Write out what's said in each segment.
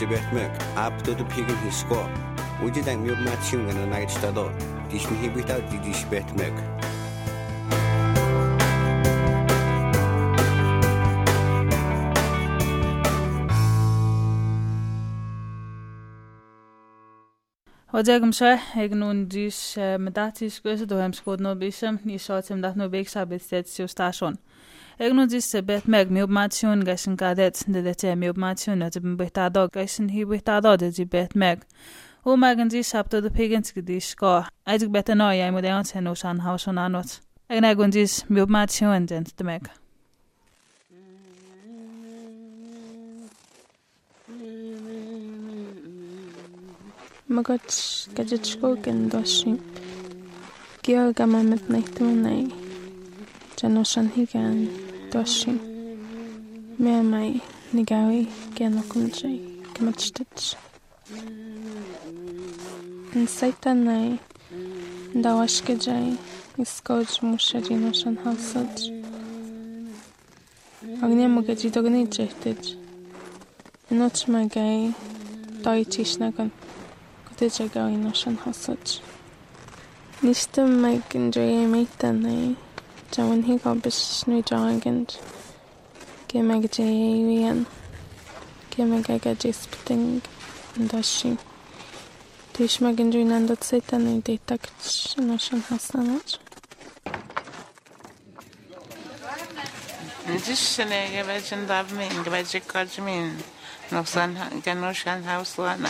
betmek apto the pigin hisko. Uji dang miup matching and a night stado. Dish me without the dish betmek. Hodjagum sha egnun dis medatis gwese do hem skod no bisem ni shotem dat no beksa bestet station. Egnun dis bet meg mi opmation gasen kadet de mi opmation dat ben betado gasen hi betado de bet meg. O magen dis apto de pigins gedis go. Aidig betano ja mo de ansen no san haus on anot. Egnagun dis mi opmation den de meg. Magot gadgetskogen doshim. Georga mamet naitmanai. Janoshan higan doshim. Mermai nigawi genokumjai kematstich. In saitanai dawashkejai iskoj mushajinoshan hausaj. Agnemogaji dogni jehtij. Inochmagai doichishnagan. Did go in Ocean Hostage? Nista Mike and Dre Maitanai, Joan Higobis New Jogand, Gimmag Jayan, Gimmagaga Jispting, and Dashi. Tishmag and Dre Nandot Satan and they touch in Ocean Hostage. This is a legend of me, the magic cosmin, no son, Ganoshan House one.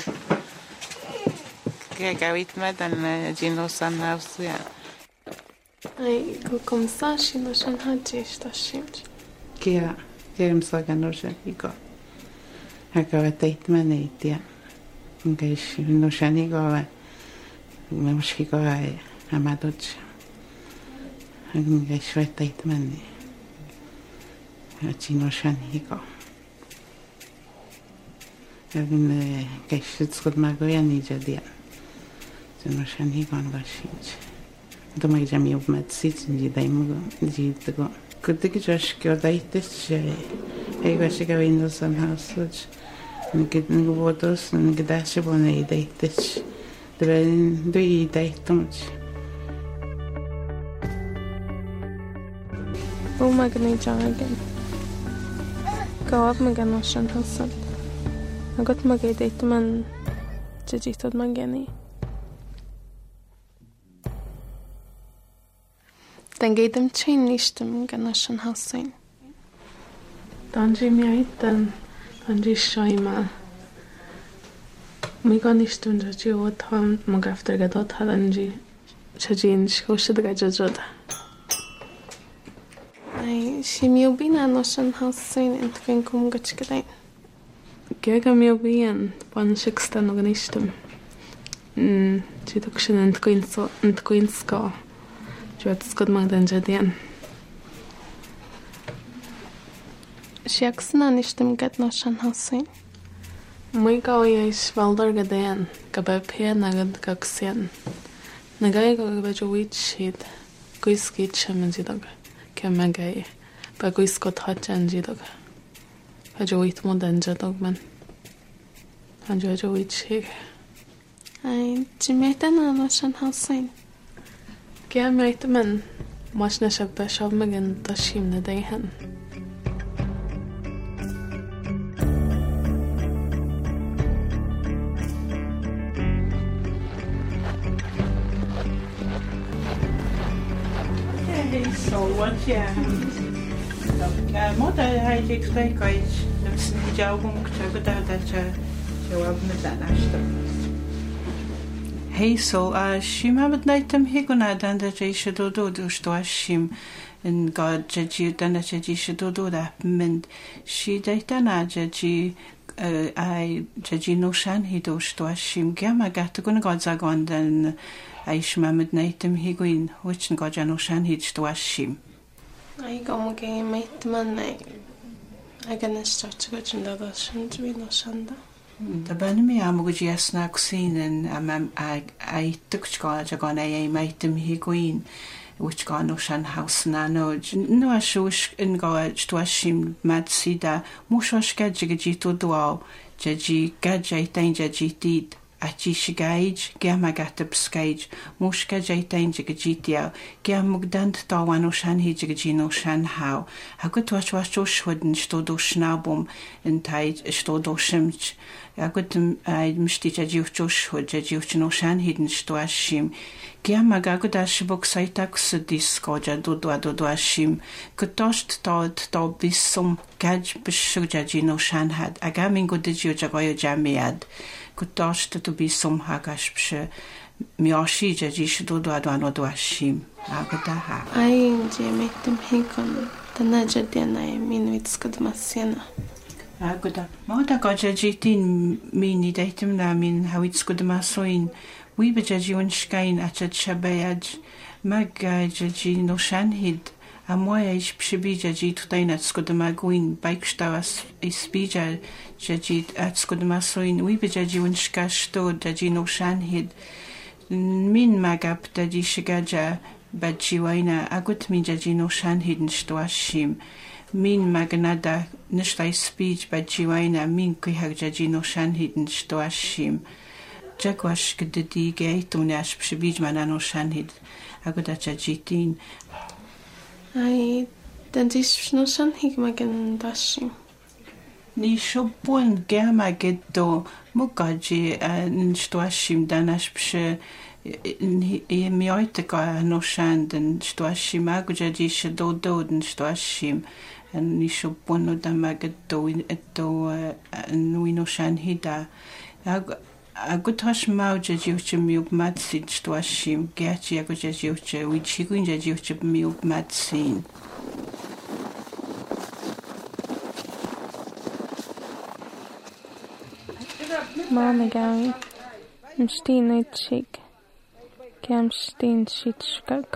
Gawit madan Gino San House ya. Ai kom sashi no shan hajish tashimj. Kia msaga no shan higo. Haka tait manitia. Ngaish no shan higo. Memush higo ai amadoch. Ngaish tait mani. Gino shan higo. Ngaish skod magoya ni jadia. Janoshan higon vashinch. Domag jami obmedsit ndi daimugo ndidgo. Kudik josh kyodaitich egvashiga windows on house. Ngid ngodos ngdash bonai daitich. Dren dui daitumch. O magni jagen. Go up maganoshan house. Agot magay daitman jajitod magani. Den gave them chain nistum ganashan housein. Danji miaitan, danji shaima. Miganistun jaji otham magafter gadot hadanji. Chajin shkoshid gajajod. Ai shimiubina noshan housein and kinkum gachkadain. Gega miubian pan shikstan organistum. Chidukshin and queensko. Skod magdan jadian. Shiaksna nishtim get noshan housein. Muiga is valder gadayan, gabapia nagad gaksian. Nagay gabajowit shid, guiskit shamanjidog, kemagay, baguiskot hachanjidog. Hajowit modanjadogman. Hajowit shig. Ai, Jimetana noshan housein. Gea meite men, masna shabba shabmagan tashim na dayhan. Okay, so what Mother had explained quite the job to that jawab mit Hey, so shim hamet naitem higuna dan da jay shadodo do sto shim in God jaji dan da jaji shadodo da min shi daitana jaji I jaji no shan hi do sto shim gama gat gonna God zagon dan I shim hamet naitem higuin which God no shan hi sto shim I go mage mate man I gonna start to go in the ocean to be no shanda. Da ben mi am go jesna kusinen am I took school to go na maitem higuin which got no shan house na no no ashush in go to ashim mad sida mushosh gadji to dual jaji gadji tain jaji did achi shigage gamagata bskage mushka jaitain jigajitia gamugdant tawan shan hijigino shan how gut was schweden stodo schnabum in tide stodo schimch gut mstija jiuchosh hodjajiuchno shan hidden stoashim Giamagaguda shibok saitax diskoja do ashim kutost to bisum gaj bishujajino shan had agamingo digio jagoyo jamiad kutost to bisum hagash pshe mioshi jajish do ashim aguda ha Ai jemitim hikon tanajadena minvitskad masena aguda moda gojajitin mini datim na min hawitskud masoin We bejaji un shkain achat shabayaj mag jaji no shanhid a moya ish pshibijaji tutain at skudamaguin baikstawas isbija jaji at skudamasoin we bejaji un shkashto jaji no shanhid min magap jaji shigaja bajiwaina agut min jaji no shanhid nshtoashim min magnada nishtai speech bajiwaina min kuhag jaji no shanhid nshtoashim Jagwash gdidi gate unash pshibij manano shanhid agoda jajitin Ai den dis no shanhig magen dashim Ni shobun gama geddo mugaji nshtoashim danash psh mioite ka no shanden shtoashim agojaji shdo nshtoashim ni shobun no damageddo etto nuino shanhida Agutash mauja jiuche miub matsin stoashim gachi agoja jiuche wichiguinja jiuche miub matsin Mama gawi mstin chik kam stin shitskak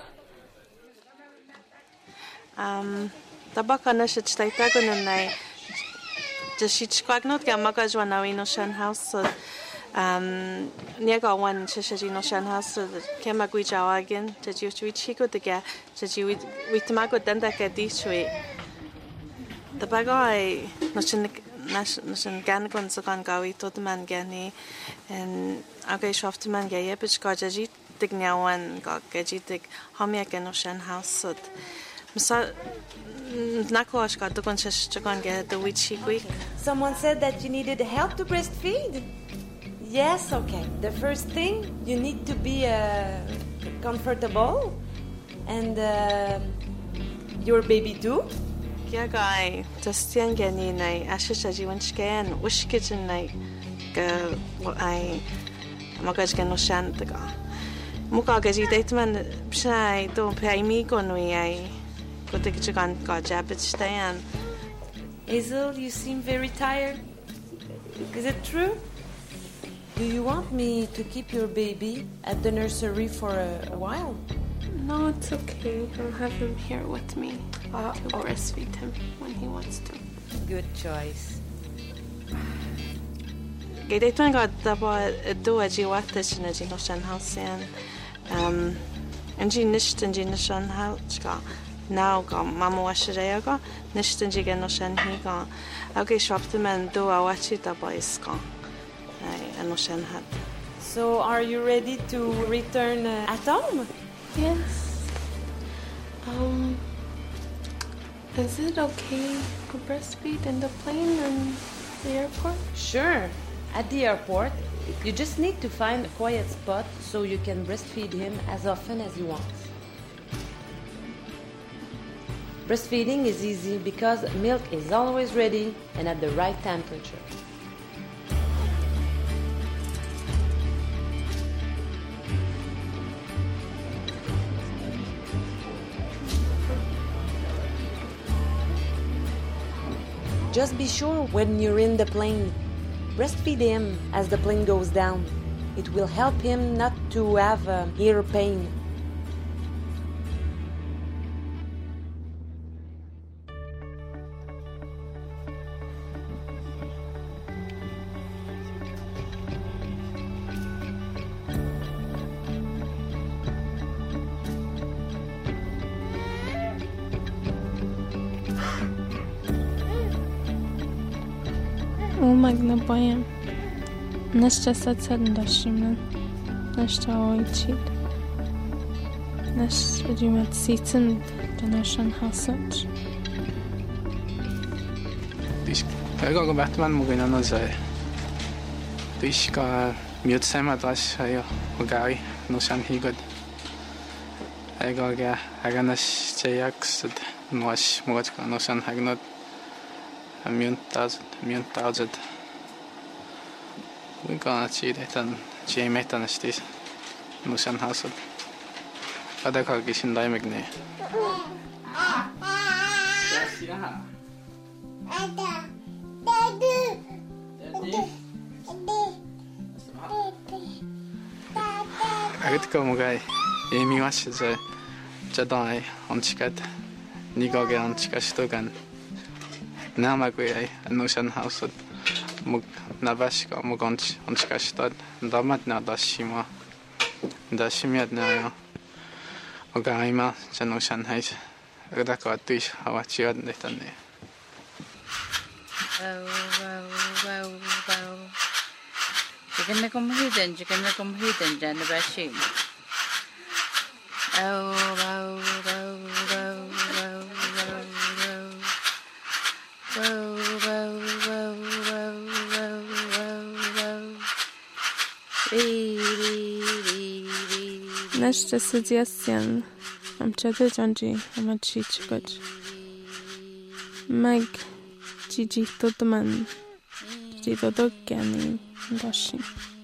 Tabaka nashe chtaitagon nai Jashitskak not gamaga jwanawi no shan house so Niega one Cheshire no shan house Kemagui Jawagan, Jaji Chico the ga, Jaji with Tamago Denda Gadishwe. The bagay Nashan Ganagon Sogan Gawi, Totaman Gani, and Agay Shoftaman Gayepich Gajaji Dignawan Gag Gajitic Homiagan no shan house so Nakosh got the conscious Jagan get the witchy quick. Someone said that you needed help to breastfeed. Yes, okay. The first thing, you need to be comfortable, and your baby too. Yeah, guy. Just young gani nai. Ashishaji wanchkan. Ushkichin nai. I magaj gano shantaga. Muka gaji dateman. Pshai don't pay me gonui. I go take chicken gajabit stayan. Hazel, you seem very tired. Is it true? Do you want me to keep your baby at the nursery for a while? No, it's okay. I'll have him here with me to breastfeed him when he wants to. Good choice. Gaitman got the do a jiwatish in a jinoshan house and G nished and jinoshan house now got Mama Washareaga, nished and jiganoshan he got. Okay, shopped him and do a watch it up by scan. So, are you ready to return at home? Yes. Is it okay to breastfeed in the plane and the airport? Sure. At the airport, you just need to find a quiet spot so you can breastfeed him as often as you want. Breastfeeding is easy because milk is always ready and at the right temperature. Just be sure when you're in the plane, breastfeed him as the plane goes down. It will help him not to have ear pain. magna boyan. Nashta satsan dashimnan. Nashta oichid. Nashta jumat sitzen danashan hasach. Ega Batman mugina no zai. Tishka miut sema das ayo ogari no san higod. Ega ga aganas chayaks noas mogachka no san hagnot. Miun tazet. We gonna see that and metan stis no san hasod. Ada ka kishin dai megne. Ja. Agad ko mugay emi wash ze jadai onchikat nigage onchikastogan namagwe nosan hausot mug nabashka mugonch onchikastad damat na dashima dashimiat na yo ogaima janosan hais agad ko atuish hawachiad netanne. Chicken na kumhiden dyan na bashim. Nashta suggestion. I'm chatted Janji. I'm a chichikot. Mag Gigi Totaman. Gigi Dogani. Dashi.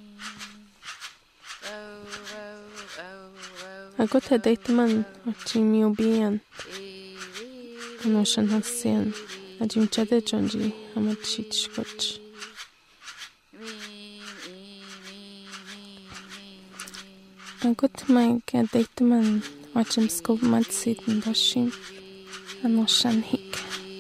I got a date man of Jimmy Obian. And Ocean Hassian. A Jim Chatted Janji. I'm a chichikot. I got my date man. Watching school mad seat and dashing and Ocean Hick.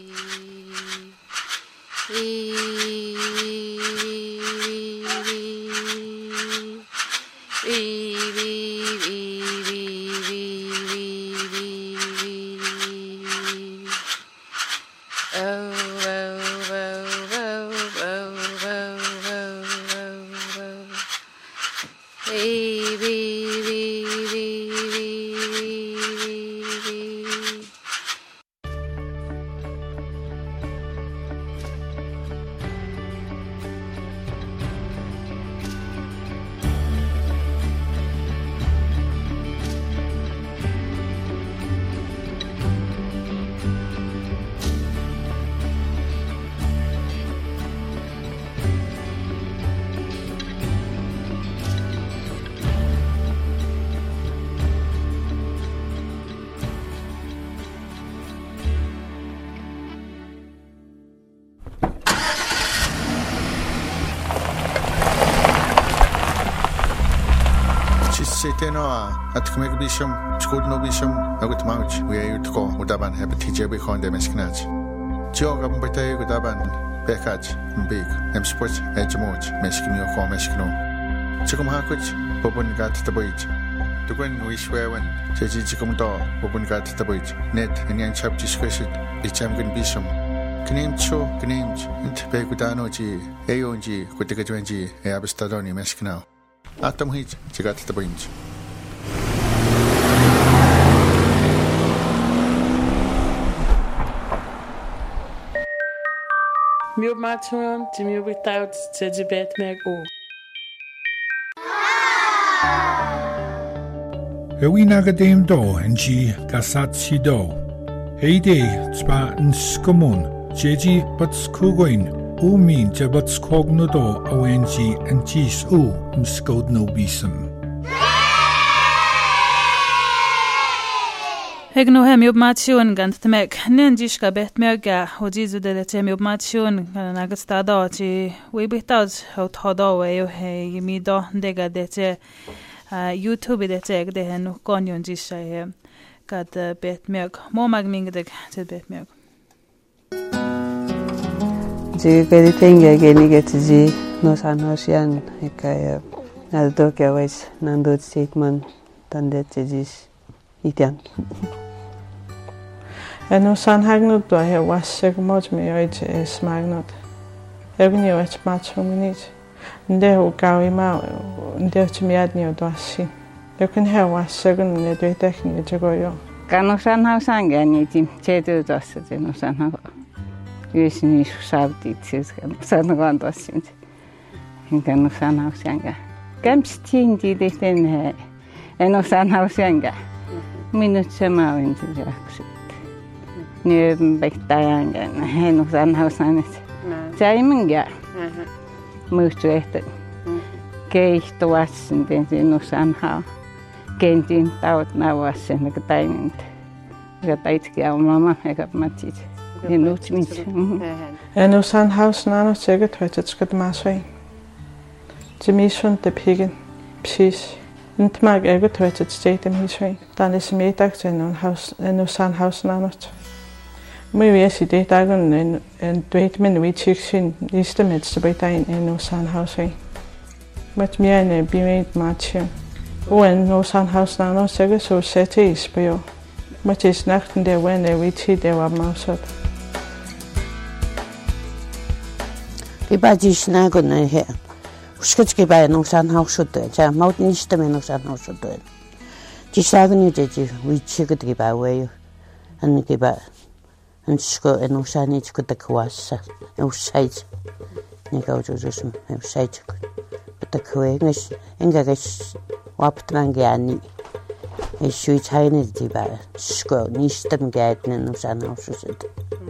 At Kmek Bisham, School no Bisham, I would mouch, where you to go, Udaban, have a teacher behind the Meskinach. Jogam Bate, Udaban, Bekach, Big, M Sports, Edgemoch, Meskino, or Meskino. Chikum Hakuch, Bobun got the bridge. The Gwen wish where when Jaji Chikum door, Bobun got the bridge, net and young chap discretion, the champion Bisham. Knim Cho, Knims, and Begudano G, Aong, Kutikajuanji, Abastadoni, Meskino. Atom Hitch, she got the bridge. Miu matuam, ti miu without te bet meg o. Ewi nagadem do en ji gasat si do. Heide tspa en skumon, jeji bats kugoin, u min je bats kogno do awen ji en jis u skod no bisem. Hegno hem jobmation gant meg nenjiska bet mega hojizu de tem jobmation nagat stada chi we bitaus hot hoda we he yimido dega de YouTube de teg de hen konjon jisha he kat bet meg mo magming de bet meg ji kedi tenga geni getji no sanosian ekaya aldo kawais nando statement tande tjis itian. En no san hagnut do he wasig moj me oit is magnot. Evni o matchuminit. Ndehu gawima ndehu timiadni o doasi. Jokin hewa segun ne duetekni jagoyo. Kanusan hausangia niitin chetu dossa tenusan hau. Yusni sabditsis kanusan gandosim. Kanusan hausangia. Kämpstiin tiiten he. Enusan hausangia. Minut semauin jaksit. Nyt bektajan enusan hausanit. Saimingia. Muistu ehtä. Keihtuasin enusan hau. Kentin taut nauasen eikä taimint. Eikä taitkia mama eikä matsit. Enutmit. Enusan hausnanot sikkert højtetskat masvej. Timisun te pigen. Psis. Intmag eikä højtetstat dem hisvej. Dan er semiedag til enusan hausnanot. Mui viesi det dagen en duet men vi tyksin liste med sebetain enusan hausvej. Mat mere en bimet matchen. Uen nusan hausnanot sikkert så sætte i spio. Matis nachten der when vi tid der var mausat. Ibajish na gonna he. Uskutski ba nusan hausudde. Ja maut niste men nusan hausudde. Jisagni deji wichigdi ba way. An giba an sko nusani chkuta kwassa. Usait. Negautusum usait. Betakwengis engages waptrangiani. Isui tiny diba sko nistem gaitne nusan hausudde.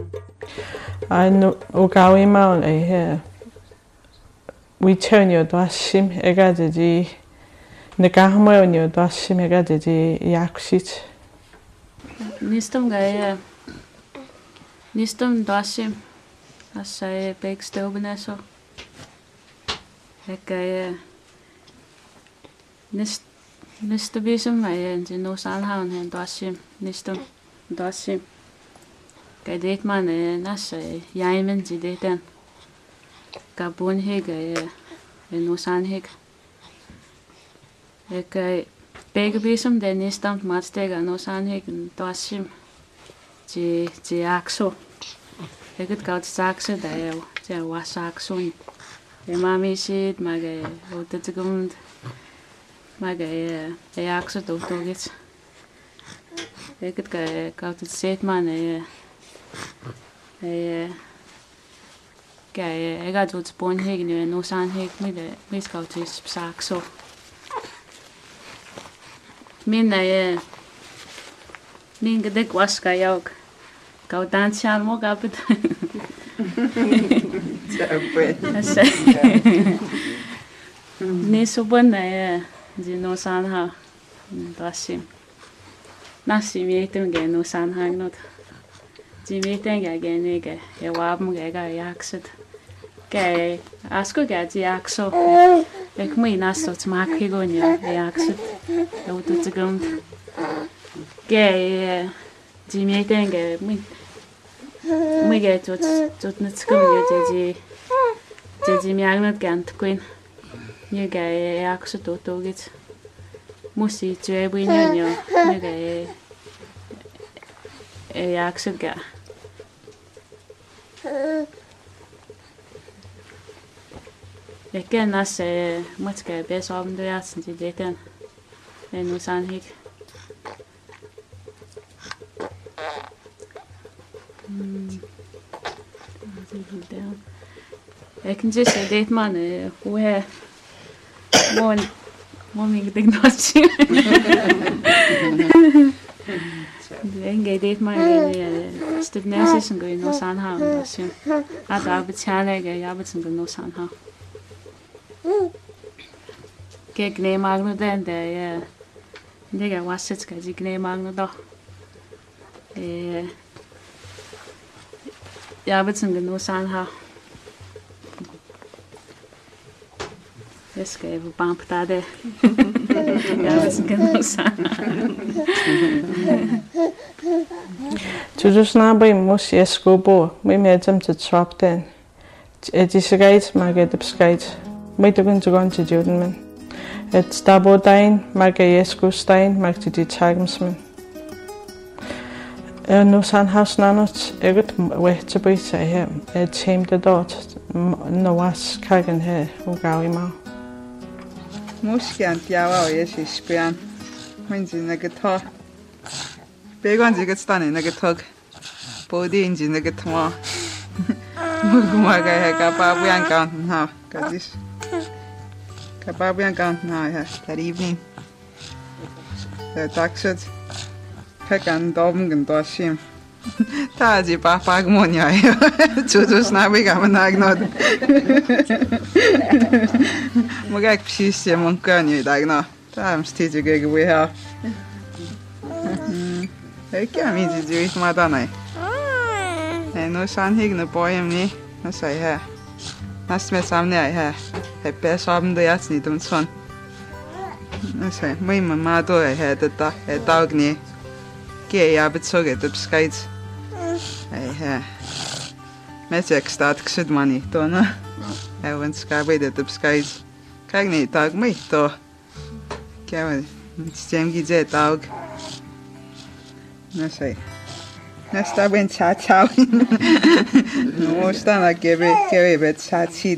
An ugawima he. We turn your dashim egaji negahmo your dashim egaji yaksit. Nistum gaia. Nistum dashim. Asai big stobeneso. Gaia. Nistabisum gaia in no salhaun hen dashim. Nistum dashim. Gaia det man nasai jaimen jideten. Gabon hege nusan hege. Ik begge bisum den nistam matstega nusan hege dosim. Ti akso. Ik het goud sakse da jo. Ti was akso. Mami sit mage otetgund. Mage akso dotogit. Ik het goud set man jeg har gjort spånhækken nu sandhæk med det skal til sak så. Min det vasker jeg gav danser må gabbet. Ni så bun de nu sand har drasim. Nasi mietem ge nu sand har not. De meeting again ikke jeg var dem ikke jakset. Gay, asko gati akso. Ik moet naast het maken gewoon ja, akset. Dat doet het gewoon. Gay, die meeting moet je tot net komen die mij niet kent kuin. Je gay akso tot ook iets. Moest je twee binnen ja, je gay akset ga. Jeg kan også måske bedre om det er sådan det den nu sådan ikke. Jeg kan just se det man hvor her hvor mig det ikke sige. Det er ikke det man det næste som går nu sådan her og så at der betaler jeg arbejder nu sådan her. Kijk, nee, maar nog dan de, nee, was het kijk, ik nee, maar nog toch. Ja, wat zijn genoeg aan haar. Dus kijk, we pampen daar de. Ja, wat zijn genoeg aan haar. Toen snappen moest je skobo, we met hem te trappen. Het is reeds, maar het is reeds. Moet je gaan te doen, man. Et stabodain, magajeskustein, magtidi tagmsmen. Nu san hausnanot, eget wehtabita her, et team the dot, no was kagan he ugawi ma. Muskian tiawa yes ispian. Winji nagatha. Begon jigatstan nagatog. Bodi inji nagatma. Mugumaga he kapabuyan kan ha kadis. Kapabuyan kan ha that evening. The taxed Pekan Dobben Doshim. Tazi Papagmonia. Chudus Navigam Nagnod. Mugak Pisia Moncani Dagna. Time Stitch we have. I can't mean to do it, Madonna. And no son higna boy and me, as I have. That's me some I have. I best of the Yatsni don't son. I say, my mamma do I had a dog knee. Gay abbot so get up skies. I Magic start good money, don't I went skyway up skies. Cagney dog me, though. Kevin, it's Jamie J dog. I say, next I went chat chow. Most time I give it chat seed.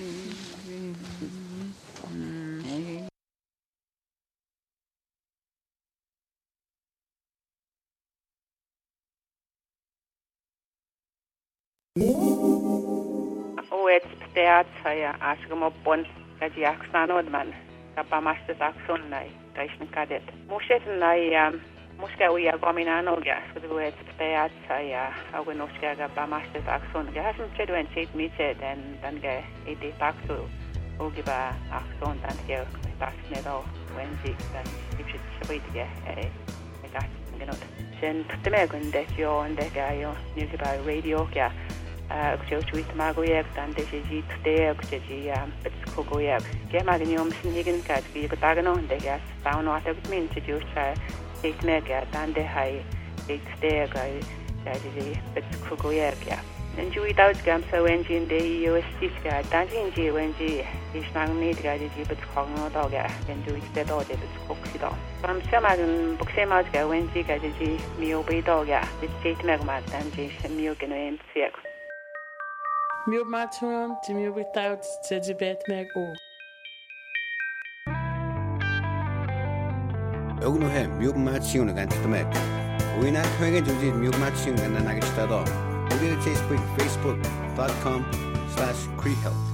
Oets steat saya asgamo bon kaji aksanod man kapamastes akson nai kaisn kadet mushet nai muska uya gominano ga oets steat saya awenoska ga pamastes akson ga hasn chedwen chet miche dan ga ide taksu ogiba akson dan ga tasnedo wenji dan ipsit shwaitige gas genot sen temegunde jo ande ga yo nugiba radio ga Uxiochuit Magoyak, and this is it there, Uxiji, Betskogoyak. Gemagnium Snigan Cat, be the Bagano, and the gas found what it means to do, take mega, and the high, take there, guy, that is a Betskogoyak. And you without Gamso engine, the USC, dancing G, when G is not need guided you, but Cogno dog, and do it dead or the Coxido. From some Boxemaga, when G guided G, Mio Bay dog, it's 8 megmat, and G, Miogan and Siak. Mjøb Maturam, til mjøb without til debet med o. Ognu he mjøb Maturam ganske med. Vi er højere til dit mjøb Maturam ganske nægget stedet. Vi er til facebook.com/creekhealth.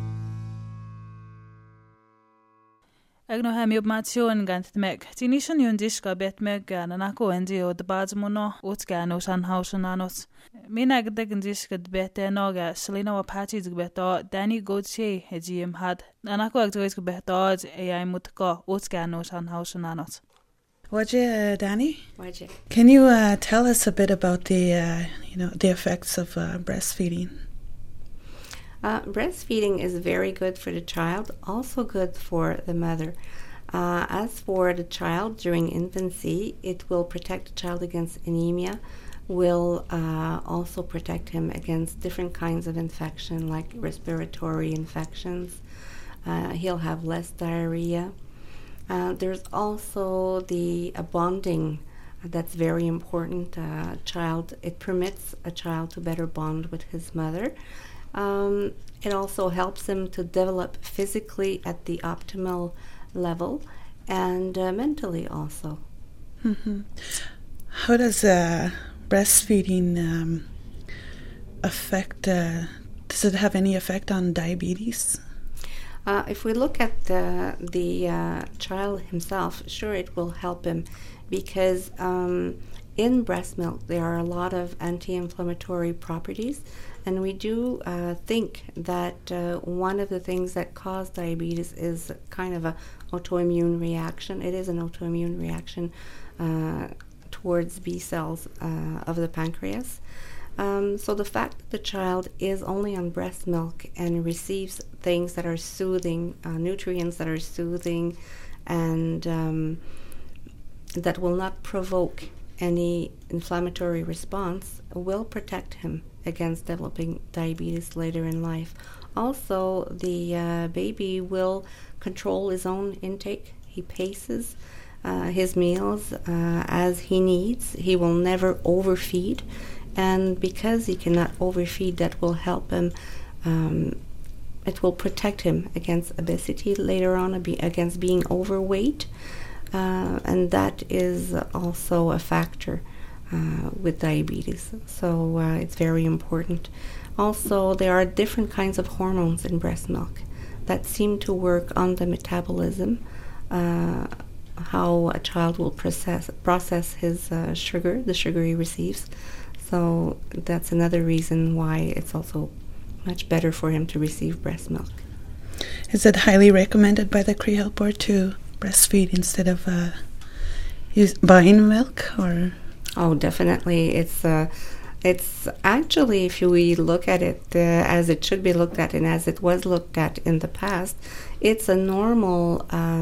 Agno ha mjøb Maturam ganske med. Tinishan yundiska bet med nanako endi og debadzmono utgano sanhausen anot. Mina gdegn diska dbete noga Selena Wapati dbeto Danny Gauthier hejim had nanako agdreis beto ai mutko utgano sanhausen anot. Danny? Waje. Can you tell us a bit about the the effects of breastfeeding? Breastfeeding is very good for the child, also good for the mother. As for the child during infancy, it will protect the child against anemia, will also protect him against different kinds of infection like respiratory infections. He'll have less diarrhea. There's also the bonding that's very important. It permits a child to better bond with his mother. It also helps him to develop physically at the optimal level and mentally also. Mm-hmm. How does breastfeeding affect, does it have any effect on diabetes? If we look at the child himself, sure, it will help him because in breast milk there are a lot of anti-inflammatory properties, and we do think that one of the things that cause diabetes is kind of an autoimmune reaction. It is an autoimmune reaction towards B cells of the pancreas. So the fact that the child is only on breast milk and receives things that are soothing, nutrients that are soothing, and that will not provoke any inflammatory response will protect him against developing diabetes later in life. Also, the baby will control his own intake. He paces his meals as he needs. He will never overfeed. And because he cannot overfeed, that will help him it will protect him against obesity later on, against being overweight, and that is also a factor with diabetes. So it's very important. Also, there are different kinds of hormones in breast milk that seem to work on the metabolism, how a child will process his sugar, the sugar he receives. So that's another reason why it's also much better for him to receive breast milk. Is it highly recommended by the Cree Health Board to breastfeed instead of buying milk? Or? Oh, definitely. It's actually, if we look at it as it should be looked at and as it was looked at in the past, it's the normal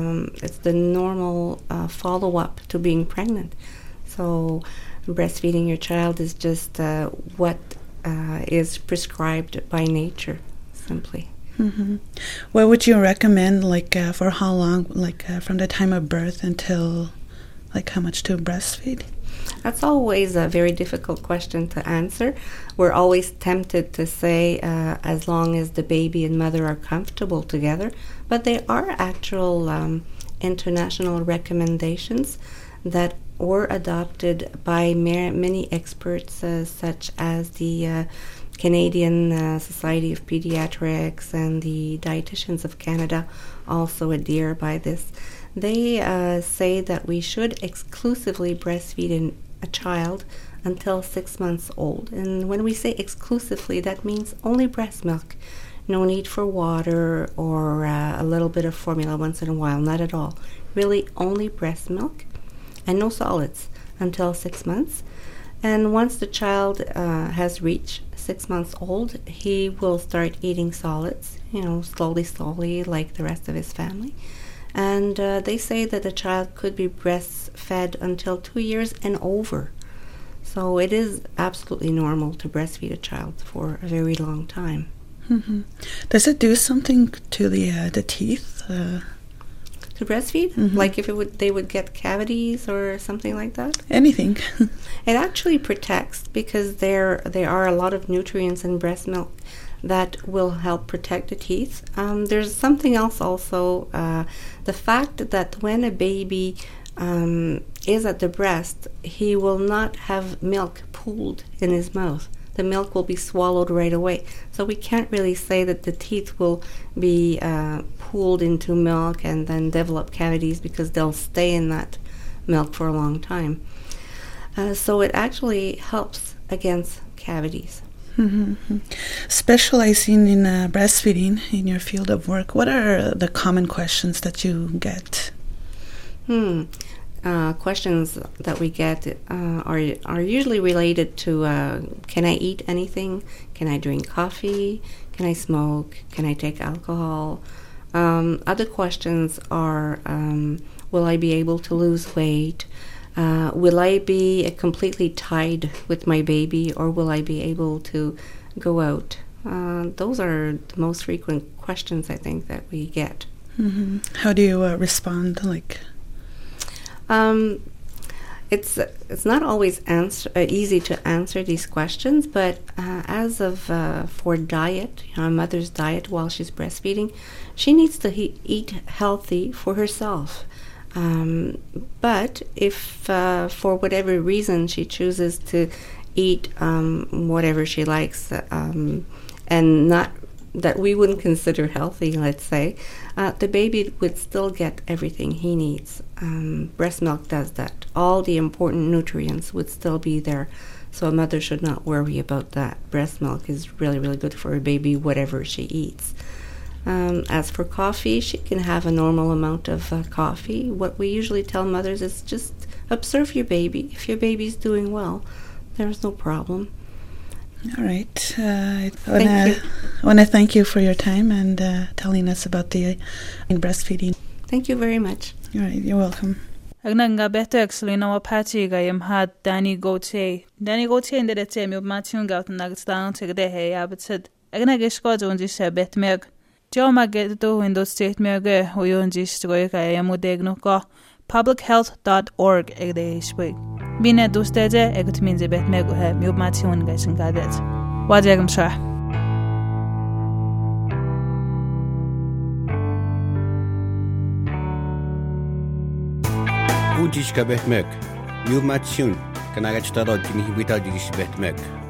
follow-up to being pregnant. So breastfeeding your child is just what is prescribed by nature, simply. Mm-hmm. What would you recommend, for how long, from the time of birth until, how much to breastfeed? That's always a very difficult question to answer. We're always tempted to say as long as the baby and mother are comfortable together, but there are actual international recommendations that were adopted by many experts, such as the Canadian Society of Pediatrics and the Dietitians of Canada also adhere by this. They say that we should exclusively breastfeed a child until 6 months old. And when we say exclusively, that means only breast milk. No need for water or a little bit of formula once in a while, not at all. Really only breast milk and no solids until 6 months. And once the child has reached 6 months old, he will start eating solids, slowly, like the rest of his family. And they say that a child could be breastfed until 2 years and over. So it is absolutely normal to breastfeed a child for a very long time. Mm-hmm. Does it do something to the teeth? To breastfeed? Mm-hmm. Like if they would get cavities or something like that? Anything. It actually protects, because there are a lot of nutrients in breast milk that will help protect the teeth. There's something else also, the fact that when a baby is at the breast, he will not have milk pooled in his mouth. The milk will be swallowed right away. So we can't really say that the teeth will be pooled into milk and then develop cavities, because they'll stay in that milk for a long time. So it actually helps against cavities. Mm-hmm. Specializing in breastfeeding in your field of work, what are the common questions that you get? Questions that we get are usually related to can I eat anything? Can I drink coffee? Can I smoke? Can I take alcohol? Other questions are will I be able to lose weight? Will I be completely tied with my baby, or will I be able to go out? Those are the most frequent questions, I think, that we get. Mm-hmm. How do you respond? It's not always easy to answer these questions, but as of for diet, a mother's diet while she's breastfeeding, she needs to eat healthy for herself. But if for whatever reason she chooses to eat whatever she likes, and not that we wouldn't consider healthy, let's say, the baby would still get everything he needs. Breast milk does that. All the important nutrients would still be there, so a mother should not worry about that. Breast milk is really, really good for a baby, whatever she eats. As for coffee, she can have a normal amount of coffee. What we usually tell mothers is just observe your baby. If your baby's doing well, there's no problem. All right. I want to thank you for your time and telling us about the breastfeeding. Thank you very much. All right. You're welcome. Agnanga betek slina wa pachi ga yam had Danny Gauthier. Danny Gauthier in the team of Matthew got nuggets down to the hay abit. Agnagish got on this bet meg. Joe Mageto in those state merge who you stroika yamudegno publichealth.org egdeshwig. Bine dusteje egut minze bet megu he mub Matthew gashin gadet. Wajagam shah. Udis ka behmek. Miu matsun. Kanagach taro dini hibita didis behmek.